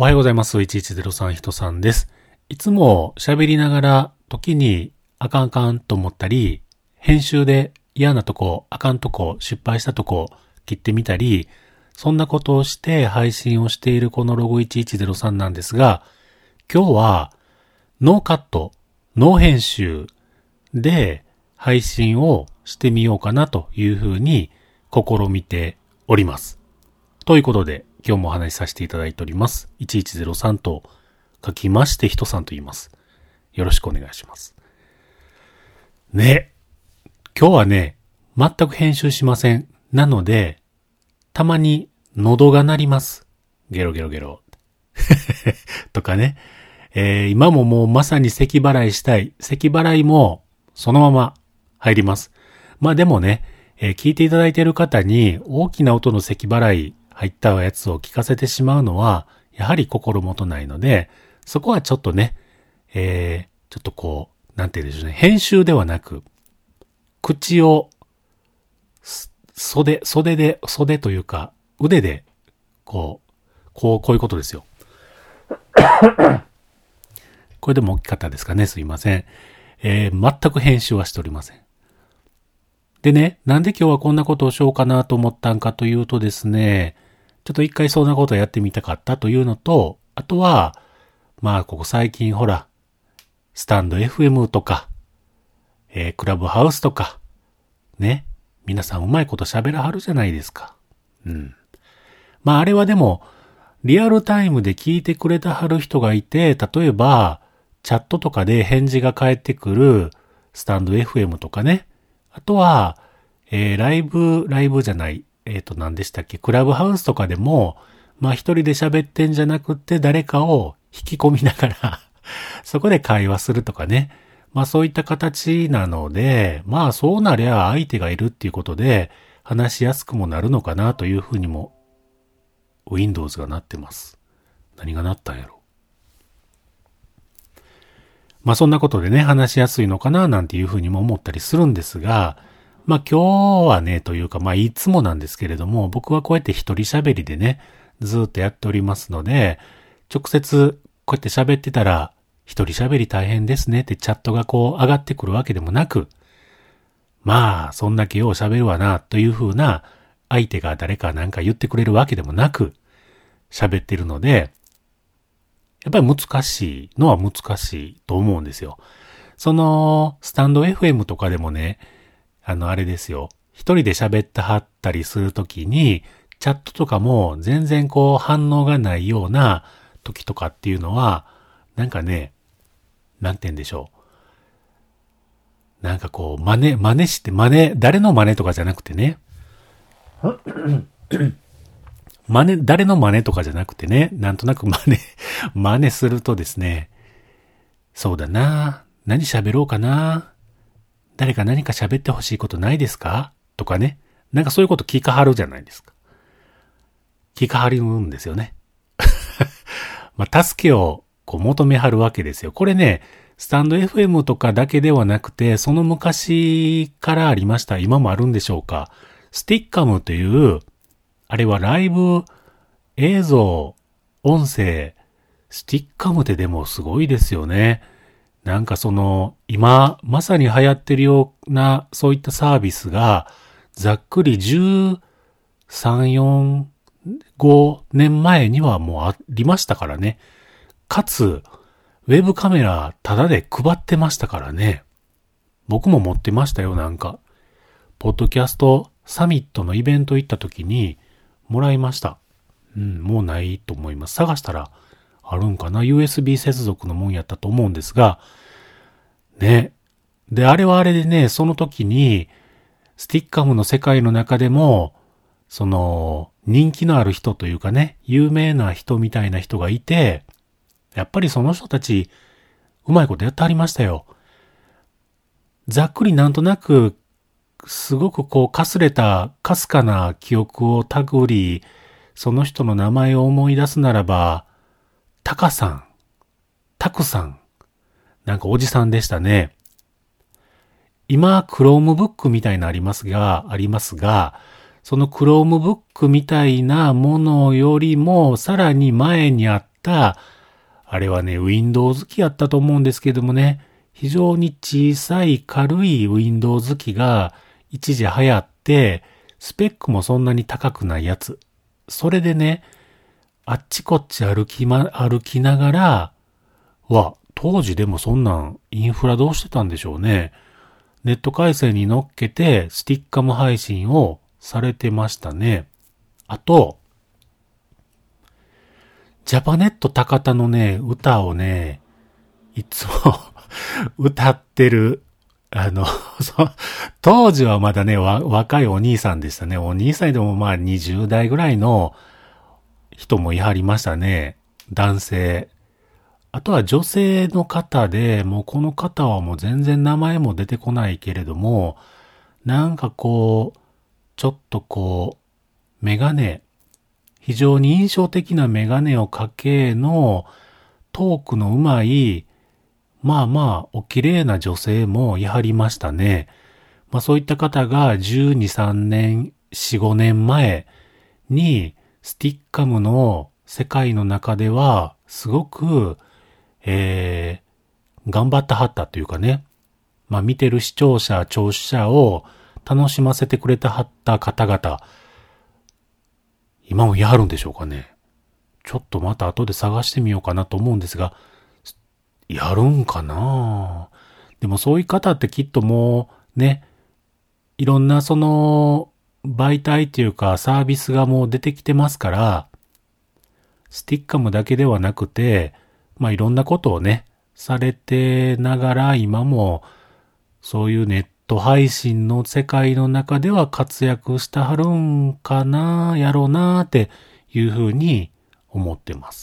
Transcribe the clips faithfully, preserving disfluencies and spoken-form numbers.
おはようございます。いちいちゼロさん人さんです。いつも喋りながら時にあかんあかんと思ったり、編集で嫌なとこ、あかんとこ、失敗したとこ切ってみたり、そんなことをして配信をしているこのロゴいちいちゼロさんなんですが、今日はノーカット、ノー編集で配信をしてみようかなというふうに試みております。ということで、今日もお話しさせていただいております。いちいちゼロさんと書きまして人さんと言います。よろしくお願いします。ね。今日はね、全く編集しません。なので、たまに喉が鳴ります。ゲロゲロゲロ。とかね。えー、今ももうまさに咳払いしたい。咳払いもそのまま入ります。まあでもね、えー、聞いていただいている方に大きな音の咳払い入ったやつを聞かせてしまうのは、やはり心もとないので、そこはちょっとね、えー、ちょっとこう、なんて言うんでしょうね、編集ではなく、口を、袖、袖で、袖というか、腕で、こう、こう、こういうことですよ。これでも大きかったですかね、すいません。えー、全く編集はしておりません。でね、なんで今日はこんなことをしようかなと思ったんかというとですね、ちょっと一回そんなことをやってみたかったというのと、あとは、まあここ最近ほら、スタンド エフエム とか、えー、クラブハウスとか、ね、皆さんうまいこと喋らはるじゃないですか。うん。まああれはでも、リアルタイムで聞いてくれたはる人がいて、例えば、チャットとかで返事が返ってくる、スタンド エフエム とかね、あとは、えー、ライブ、ライブじゃない、えっと、何でしたっけ、クラブハウスとかでも、まあ一人で喋ってんじゃなくて誰かを引き込みながら、そこで会話するとかね。まあそういった形なので、まあそうなりゃ相手がいるっていうことで、話しやすくもなるのかなというふうにも、Windows がなってます。何がなったんやろ。まあそんなことでね、話しやすいのかななんていうふうにも思ったりするんですが、まあ今日はね、というかまあいつもなんですけれども、僕はこうやって一人喋りでね、ずっとやっておりますので、直接こうやって喋ってたら、一人喋り大変ですねってチャットがこう上がってくるわけでもなく、まあそんだけよう喋るわなというふうな相手が誰かなんか言ってくれるわけでもなく喋ってるので、やっぱり難しいのは難しいと思うんですよ。そのスタンド エフエム とかでもね、あのあれですよ。一人で喋ってはったりするときに、チャットとかも全然こう反応がないような時とかっていうのは、なんかね、なんて言うんでしょう。なんかこう真似、真似して真似、誰の真似とかじゃなくてね。真似、誰の真似とかじゃなくてね、なんとなく真似、真似するとですね、そうだな、何喋ろうかな、誰か何か喋ってほしいことないですかとかね、なんかそういうこと聞かはるじゃないですか。聞かはるんですよね。まあ、助けをこう求めはるわけですよ。これね、スタンド エフエム とかだけではなくて、その昔からありました。今もあるんでしょうか。スティッカムという、あれはライブ映像、音声、スティッカムってでもすごいですよね。なんかその、今、まさに流行ってるような、そういったサービスが、ざっくりじゅうさん、よん、ごねんまえにはもうありましたからね。かつ、ウェブカメラタダで配ってましたからね。僕も持ってましたよ、なんか。ポッドキャストサミットのイベント行った時にもらいました。うん、もうないと思います。探したらあるんかな。ユーエスビー 接続のもんやったと思うんですが、ね。で、あれはあれでね、その時に、スティッカムの世界の中でも、その、人気のある人というかね、有名な人みたいな人がいて、やっぱりその人たち、うまいことやってはりましたよ。ざっくりなんとなく、すごくこう、かすれた、かすかな記憶をたぐり、その人の名前を思い出すならば、タカさん、タクさん、なんかおじさんでしたね。今、Chromebook みたいなありますが、ありますが、 その Chromebook みたいなものよりもさらに前にあった、あれはね、Windows 機やったと思うんですけどもね、非常に小さい軽い Windows 機が一時流行って、スペックもそんなに高くないやつ。それでね、あっちこっち歩きま、歩きながら、わ、当時でもそんなんインフラどうしてたんでしょうね。ネット回線に乗っけてスティッカム配信をされてましたね。あと、ジャパネット高田のね、歌をね、いつも歌ってる、あの、当時はまだね、若いお兄さんでしたね。お兄さんでもまあにじゅう代ぐらいの人もいはりましたね。男性。あとは女性の方で、もうこの方はもう全然名前も出てこないけれども、なんかこう、ちょっとこう、メガネ、非常に印象的なメガネをかけのトークのうまい、まあまあお綺麗な女性もいはりましたね。まあそういった方がじゅうに、さんねん、よん、ごねんまえにスティッカムの世界の中ではすごくえー、頑張ってはったというかね。まあ見てる視聴者、聴取者を楽しませてくれてはった方々。今もやはるんでしょうかね。ちょっとまた後で探してみようかなと思うんですが、やるんかな？でもそういう方ってきっともうね、いろんなその媒体というかサービスがもう出てきてますから、スティッカムだけではなくて、まあいろんなことをね、されてながら今もそういうネット配信の世界の中では活躍してはるんかな、やろうなっていうふうに思ってます。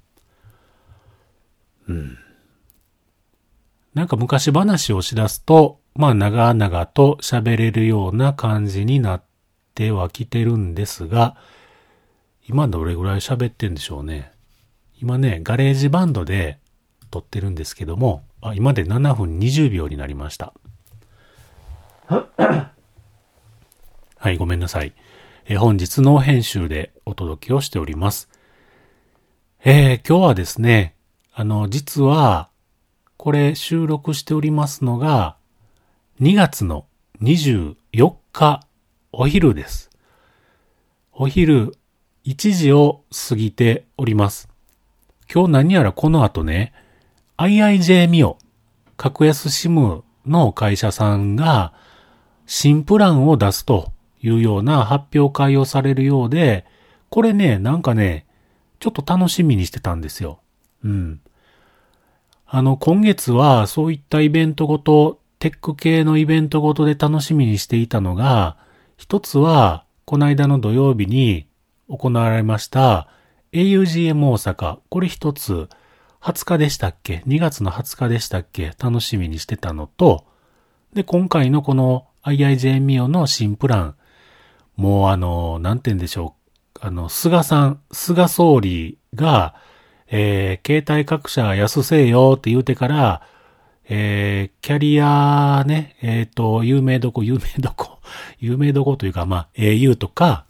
うん。なんか昔話をしだすと、まあ長々と喋れるような感じになってはきてるんですが、今どれぐらい喋ってんでしょうね。今ね、ガレージバンドで撮ってるんですけども、あ、今でななふんにじゅうびょうになりました。はい、ごめんなさい。えー、本日の編集でお届けをしております。えー、今日はですね、あの、実は、これ収録しておりますのが、にがつのにじゅうよっかお昼です。お昼いちじを過ぎております。今日何やらこの後ね、アイアイジェー ミオ、格安 SIM の会社さんが新プランを出すというような発表会をされるようで、これね、なんかね、ちょっと楽しみにしてたんですよ。うん。あの、今月はそういったイベントごと、テック系のイベントごとで楽しみにしていたのが、一つは、この間の土曜日に行われました、エーユージーエム 大阪。これ一つ、はつかでしたっけ ?に 月のはつかでしたっけ楽しみにしてたのと、で、今回のこの アイアイジェー ミオの新プラン。もうあの、なんて言うんでしょう。あの、菅さん、菅総理が、えー、携帯各社安せえよって言うてから、えー、キャリアね、えっと、有名どこ、有名どこ、有名どこというか、まあ、エーユー とか、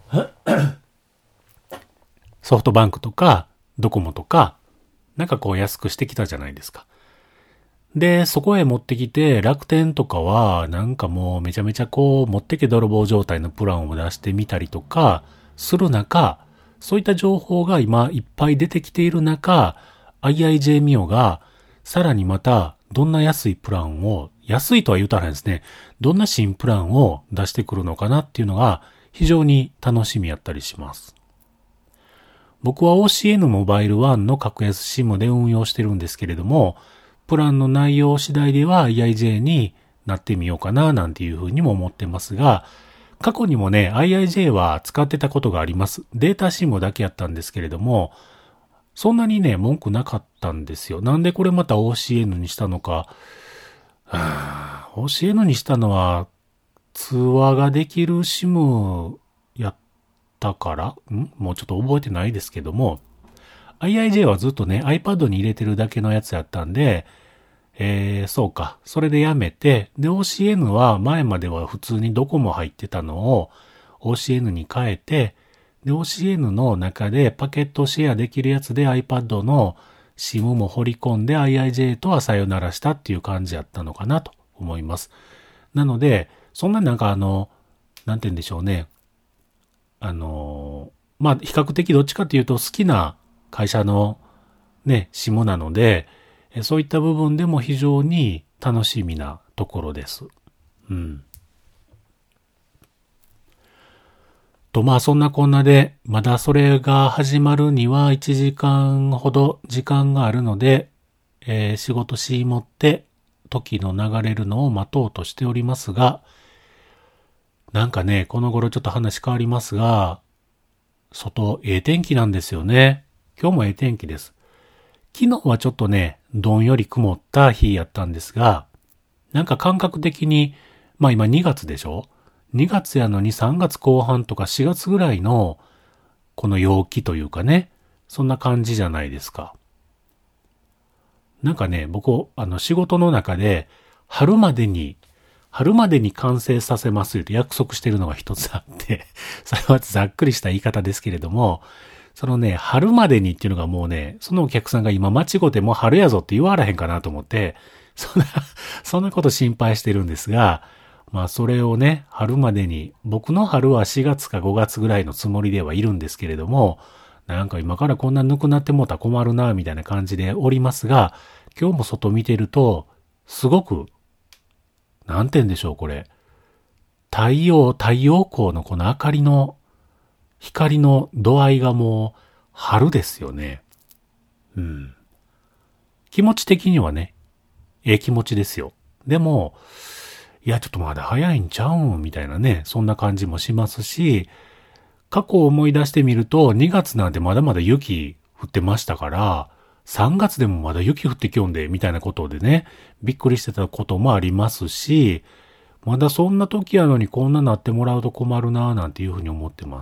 ソフトバンクとか、ドコモとか、なんかこう安くしてきたじゃないですか。で、そこへ持ってきて、楽天とかは、なんかもうめちゃめちゃこう、持ってけ泥棒状態のプランを出してみたりとか、する中、そういった情報が今いっぱい出てきている中、アイアイジェー ミオが、さらにまた、どんな安いプランを、安いとは言うたらですね、どんな新プランを出してくるのかなっていうのが、非常に楽しみやったりします。僕は オーシーエヌ モバイルワンの格安 SIM で運用してるんですけれども、プランの内容次第では アイアイジェー になってみようかななんていうふうにも思ってますが、過去にもね、アイアイジェー は使ってたことがあります。データ SIM だけやったんですけれども、そんなにね、文句なかったんですよ。なんでこれまた オーシーエヌ にしたのか。はぁ オーシーエヌ にしたのは、通話ができる SIM やったからんもうちょっと覚えてないですけども、アイアイジェー はずっとね、iPad に入れてるだけのやつやったんで、えー、そうか。それでやめて、で、オーシーエヌ は前までは普通にドコモ入ってたのを、 オーシーエヌ に変えて、で、オーシーエヌ の中でパケットシェアできるやつで iPad の SIM も掘り込んで アイアイジェー とはさよならしたっていう感じやったのかなと思います。なので、そんななんかあの、なんて言うんでしょうね。あの、まあ、比較的どっちかというと好きな会社のね、SIMなので、そういった部分でも非常に楽しみなところです。うん。と、まあそんなこんなで、まだそれが始まるにはいちじかんほど時間があるので、えー、仕事しもって時の流れるのを待とうとしておりますが、なんかね、この頃ちょっと話変わりますが、外、ええ天気なんですよね。今日もええ天気です。昨日はちょっとね、どんより曇った日やったんですが、なんか感覚的に、まあ今にがつでしょ？ に 月やのにさんがつこう半とかしがつぐらいのこの陽気というかね、そんな感じじゃないですか。なんかね、僕、あの仕事の中で春までに、春までに完成させますと約束しているのが一つあって、それはざっくりした言い方ですけれども、そのね、春までにっていうのがもうね、そのお客さんが今間違ってもう春やぞって言われへんかなと思って、そんな、そんなこと心配してるんですが、まあそれをね、春までに、僕の春はしがつかごがつぐらいのつもりではいるんですけれども、なんか今からこんなぬくなってもうたら困るな、みたいな感じでおりますが、今日も外見てると、すごく、なんて言うんでしょう、これ。太陽、太陽光のこの明かりの、光の度合いがもう、春ですよね。うん。気持ち的にはね、ええ気持ちですよ。でも、いや、ちょっとまだ早いんちゃうんみたいなね、そんな感じもしますし、過去を思い出してみると、にがつなんてまだまだ雪降ってましたから、さんがつでもまだ雪降ってきょんで、みたいなことでね、びっくりしてたこともありますし、まだそんな時やのにこんななってもらうと困るなぁなんていうふうに思ってます。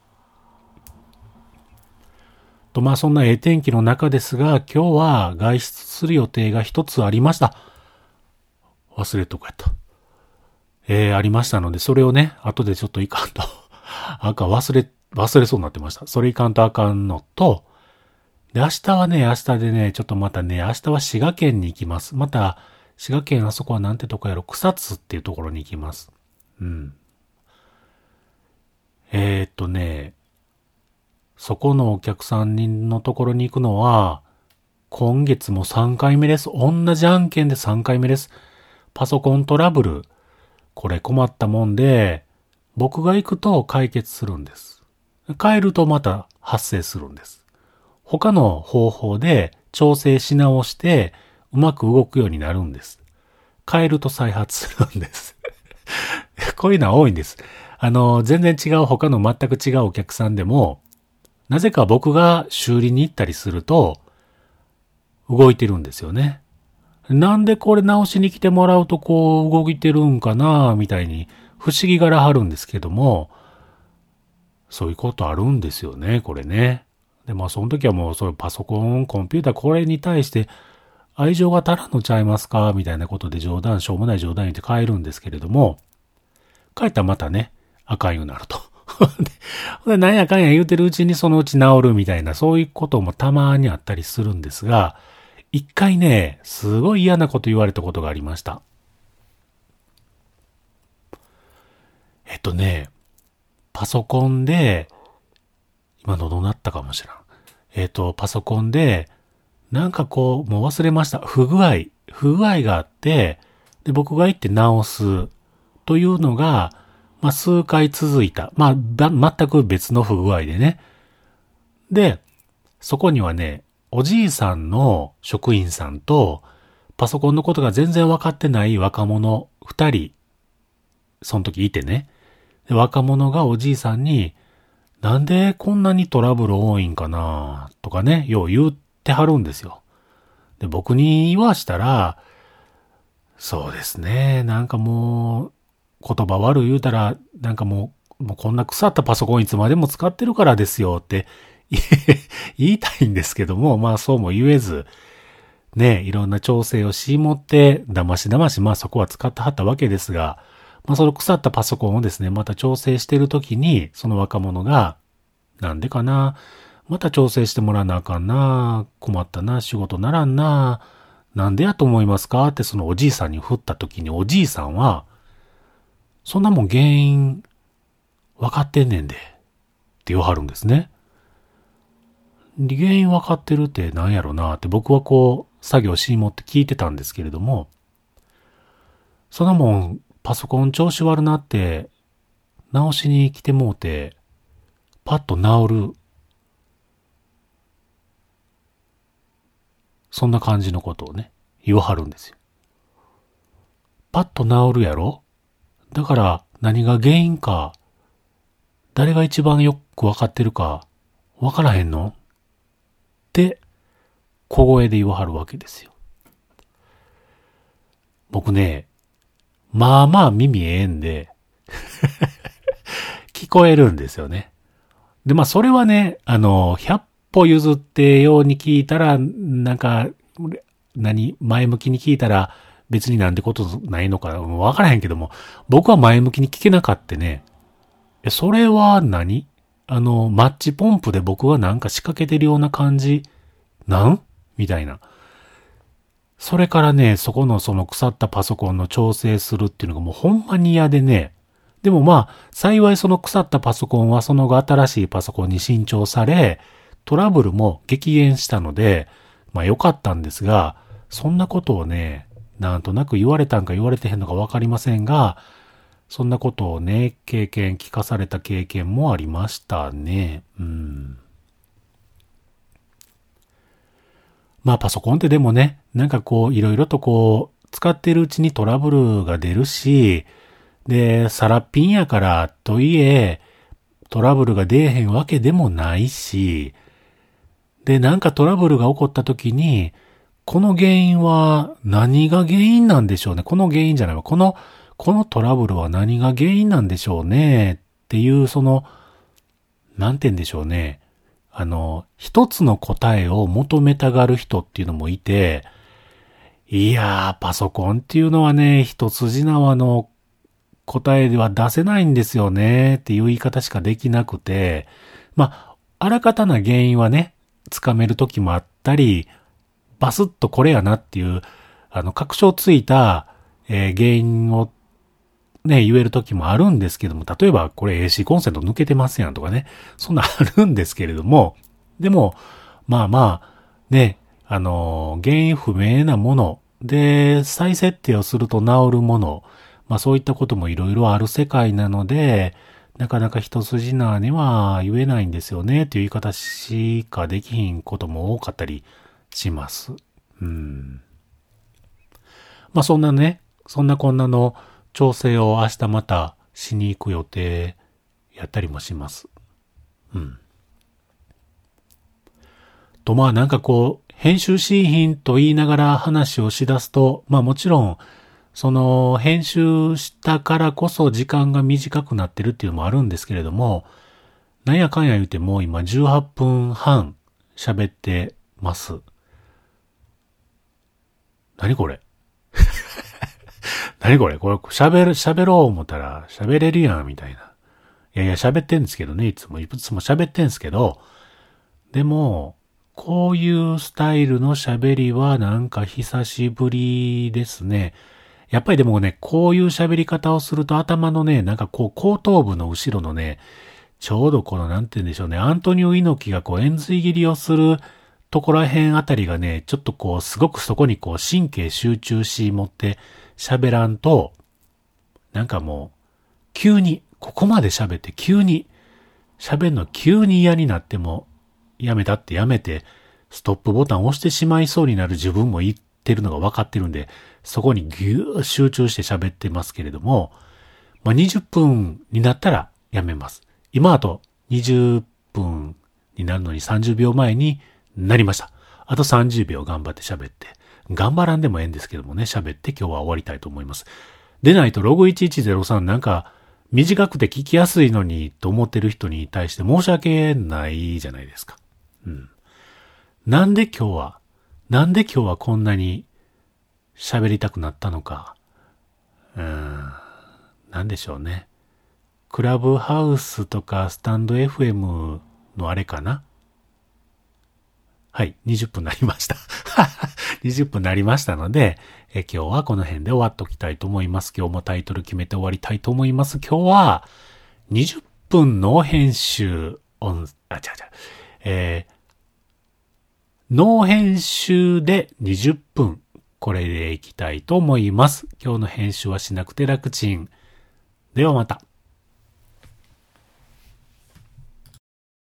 と、まあそんなええ天気の中ですが、今日は外出する予定が一つありました。忘れとかやった。えー、ありましたので、それをね、後でちょっといかんと。あかん、忘れ、忘れそうになってました。それいかんとあかんのと、で、明日はね、明日でね、ちょっとまたね、明日は滋賀県に行きます。また、滋賀県あそこはなんてとこやろ、草津っていうところに行きます。うん。えー、っとね、そこのお客さんのところに行くのは、今月もさんかいめです。同じ案件でさんかいめです。パソコントラブル。これ困ったもんで、僕が行くと解決するんです。帰るとまた発生するんです。他の方法で調整し直してうまく動くようになるんです。帰ると再発するんです。こういうのは多いんです。あの、全然違う他の全く違うお客さんでも、なぜか僕が修理に行ったりすると動いてるんですよね。なんでこれ直しに来てもらうとこう動いてるんかなみたいに不思議がらはるんですけども、そういうことあるんですよね、これね。で、まあその時はもうそういうパソコン、コンピューターこれに対して愛情が足らんのちゃいますかみたいなことで冗談、しょうもない冗談言って帰るんですけれども、帰ったらまたね、あかんようになると。で、なんやかんや言うてるうちにそのうち治るみたいな、そういうこともたまにあったりするんですが、一回ね、すごい嫌なこと言われたことがありました。えっとね、パソコンで、今のどうなったかもしれん。えっと、パソコンで、なんかこう、もう忘れました。不具合、不具合があって、で、僕が行って直すというのが、まあ、数回続いた。まあ、全く別の不具合でね。で、そこにはね、おじいさんの職員さんと、パソコンのことが全然分かってない若者二人、その時いてね。で、若者がおじいさんに、なんでこんなにトラブル多いんかなとかね、よう言ってはるんですよ。で、僕に言わしたら、そうですね、なんかもう、言葉悪い言うたら、なんかもう、もうこんな腐ったパソコンいつまでも使ってるからですよって言いたいんですけども、まあそうも言えず、ね、いろんな調整をしもって、だましだまし、まあそこは使ってはったわけですが、 まあ、その腐ったパソコンをですね、また調整してるときに、その若者が、なんでかな、また調整してもらわなあかんな、困ったな、仕事ならんな、なんでやと思いますかってそのおじいさんに振ったときに、おじいさんは、そんなもん原因、わかってんねんで、って言わはるんですね。原因わかってるってなんやろなって僕はこう、作業しに持って聞いてたんですけれども、そんなもん、パソコン調子悪なって、直しに来てもうて、パッと治る。そんな感じのことをね、言わはるんですよ。パッと治るやろ？だから何が原因か、誰が一番よくわかってるか、わからへんの？って、小声で言わはるわけですよ。僕ね、まあまあ耳ええんで、聞こえるんですよね。で、まあそれはね、あの、ひゃっぽ譲ってように聞いたら、なんか、何、前向きに聞いたら別になんてことないのかわからへんけども、僕は前向きに聞けなかったね。え、それは何？あの、マッチポンプで僕はなんか仕掛けてるような感じなんみたいな。それからね、そこのその腐ったパソコンの調整するっていうのがもうほんまに嫌でね。でもまあ、幸いその腐ったパソコンはその後新しいパソコンに新調され、トラブルも激減したので、まあ良かったんですが、そんなことをね、なんとなく言われたんか言われてへんのかわかりませんが、そんなことをね、経験、聞かされた経験もありましたね。うん。まあパソコンってでもね、なんかこういろいろとこう使ってるうちにトラブルが出るし、で、サラッピンやからとはいえトラブルが出えへんわけでもないし、で、なんかトラブルが起こった時に、この原因は何が原因なんでしょうね。この原因じゃないわ。この、このトラブルは何が原因なんでしょうね。っていう、その、なんて言うんでしょうね。あの、一つの答えを求めたがる人っていうのもいて、いやー、パソコンっていうのはね、一筋縄の答えでは出せないんですよねっていう言い方しかできなくて、まあ、あらかたな原因はね、つかめる時もあったり、バスッとこれやなっていう、あの、確証ついた、えー原因をね、言える時もあるんですけども、例えばこれ エーシー コンセント抜けてますやんとかね、そんなあるんですけれども、でも、まあまあ、ね、あの、原因不明なもので、再設定をすると治るもの、まあそういったこともいろいろある世界なので、なかなか一筋縄には言えないんですよね、という言い方しかできひんことも多かったりします。うん。まあそんなね、そんなこんなの調整を明日またしに行く予定やったりもします。うん。とまあなんかこう、編集シーンと言いながら話をしだすと、まあもちろん、その編集したからこそ時間が短くなってるっていうのもあるんですけれども、なんやかんや言うてもう今じゅうはっぷんはん喋ってます。何これ何これこれ喋る、喋ろう思ったら喋れるやんみたいな。いやいや喋ってんですけどね、いつも、いつも喋ってんすけど、でも、こういうスタイルの喋りはなんか久しぶりですね。やっぱりでもね、こういう喋り方をすると頭のね、なんかこう後頭部の後ろのね、ちょうどこのなんて言うんでしょうね、アントニオ猪木がこう円髄切りをするところら辺あたりがね、ちょっとこうすごくそこにこう神経集中し持って喋らんと、なんかもう急に、ここまで喋って急に、喋るの急に嫌になっても、やめたってやめて、ストップボタンを押してしまいそうになる自分も言ってるのが分かってるんで、そこにぎゅー集中して喋ってますけれども、まあ、にじゅっぷんになったらやめます。今あとにじゅっぷんになるのにさんじゅうびょうまえになりました。あとさんじゅうびょう頑張って喋って、頑張らんでもええんですけどもね、喋って今日は終わりたいと思います。でないとログいちいちゼロさんなんか短くて聞きやすいのにと思ってる人に対して申し訳ないじゃないですか。うん。なんで今日は、なんで今日はこんなに喋りたくなったのか。うーん。 なんでしょうね。クラブハウスとかスタンド エフエム のあれかな。はい、にじゅっぷんになりました。にじゅっぷんになりましたので、え今日はこの辺で終わっときたいと思います。今日もタイトル決めて終わりたいと思います。今日はにじゅっぷんノー編集音、あ、違う違う、えー、ノー編集でにじゅっぷん、これでいきたいと思います。今日の編集はしなくて楽ちん。ではまた。